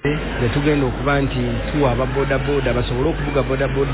Betugenda okuba nti tuwa ababodaboda basobole okuvuga bodaboda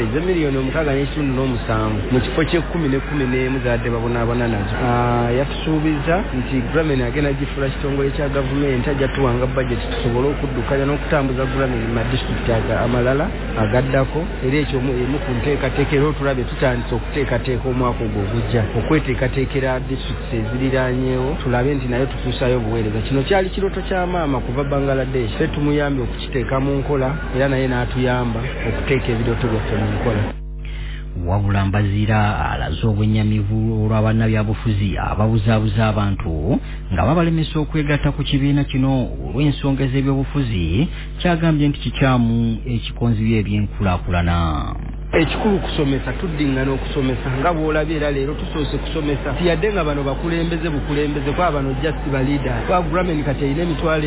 $1,6.7 mu kifo kye 11 zadde babonaabona nazo. Yatusuubiza nti Grameen agenda gifuula kitongole kya gavumenti ajja tuwanga budget tusobole okuddukanya n'okutambuza Grameen mu district amalala agaddako. Era ekyo emu ku nteekateeka era otulabe tutandise okuteekateeka omwaka ogwo ogujja okweteekateekera districts eziriraanyeewo tulabe nti nayo tutuusayo obuweereza. Kino kyali kirooto kya maama kuva Bangladesh. Ffe tumuyambye okukiteeka mu nkola era naye n'atuyamba okuteeka ebirooto byaffe mu nkola. Wabula Mbazira alaze obwennyamivu olw'abannabyabufuzi ababuzaabuza abantu nga babalemesa okwegatta ku kibiina kino olw'ensonga z'ebyobufuzi kyagambye nti kikyamu ekikonzi by'ebyenkulaakulana. Ekikulu kusomesa tuddingana okusomesa nga bw'olabye era leero tusoose kusomesa tiyadde nga bano bukulembeze kwa bano just ba leader kwa Grameen kati erina emitwalo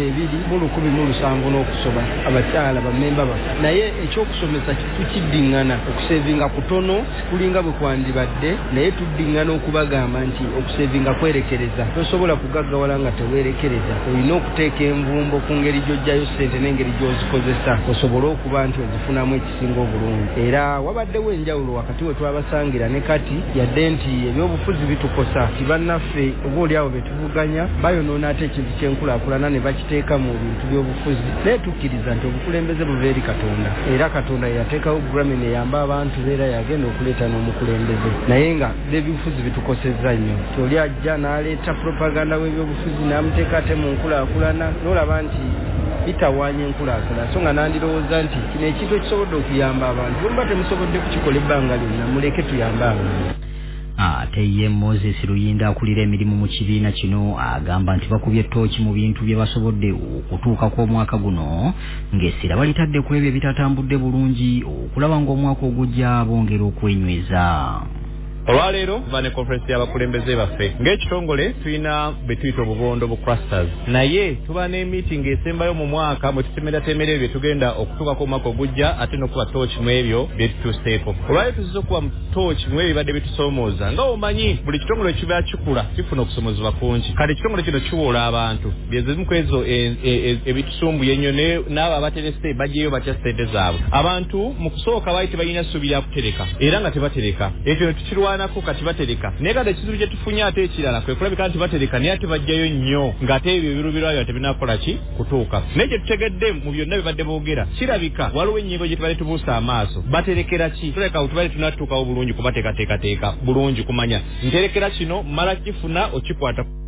2,170 n'okusoba abakyala bammemba baffe naye ekyokusomesa tukiddingana okusevinga kutono kulinga bwe kwandibadde naye tuddingana okubagamba nti okusevinga kwerekereza tosobola kugaggawala nga teweerekereza olina okuteeka envumbo ku ngeri gy'ojjayo ssente n'engeri gy'ozikozesa osobole okuba nti ozifunamu ekisinga obulungi. Era wabaddewo enjawulo wakati we twabasangira ne kati yadde nti ebyobufuzi bitukosa tibannaffe oba oliawo betuvuganya bayonoona ate ekintu ky'enkulaakulana ne bakiteeka mu bintu by'obufuzi naye tukkiriza nti obukulembeze buva eri Katonda era Katonda yateekawo Grameen eyamba abantu beera yagenda okuleeta n'omukulembeze naye nga n'ebyobufuzi bitukosezza nnyo toli ajja n'aleeta propaganda w'ebyobufuzi n'amuteeka ate mu nkulaakulana n'olaba nti bitawaanya enkulaakulana so nga nandirowooza nti kino ekintu ekisobodde okuyamba abantu bwe muba temusobodde kukikola ebbanga lyonna muleke tuyambe abantu. Ate ye Moses Ruyinda akulira emirimu mu kibiina kino agamba nti bakubye ettooki mu bintu bye basobodde okutuukako omwaka guno ng'essira balitadde ku ebyo ebitatambudde bulungi okulaba ng'omwaka ogujja bongera okwenyweza. Olwaleero vane conference y'abakulembeze baffe ng'ekitongole tulina betuyita obubondo bu clusters naye tuba ne meeting esembayo mu mwaka mwe tutemera ebyo tugenda okutuukako omwaka ogujja ate n'okuba torch mu ebyo bye tutuuseeko. Olwaleero tuziza okuba torch mu ebyo bibadde bitusoomooza nga omanyi buli kitongole kiba kikula kifuna okusomozebwa kungi kati ekitongole kino kiwoola abantu byezimu ku ezo ebitusumbuye ennyo n'abo abaterese bajjeyo batya ssente zaabwe. Abantu mu kusooka baali tebalina ssuubi lya kutereka era nga tebatereka ekyo ne tukirwanako kati batereka naye kati ekizibu kye tufunye ate ekirala kwe kulabika nti batereka naye ate bajjayo nnyo ng'ate ebyo ebirubirwayo tebinakola ki kutuuka. Naye kye tutegedde mu byonna bibadde boogera kirabika waliwo ennyingo gye tubadde tubuusa amaaso baterekera ki tuleka tubadde tunatuukawo bulungi kubateekateekateeka bulungi kumanya nterekera kino mala kifuna okikwata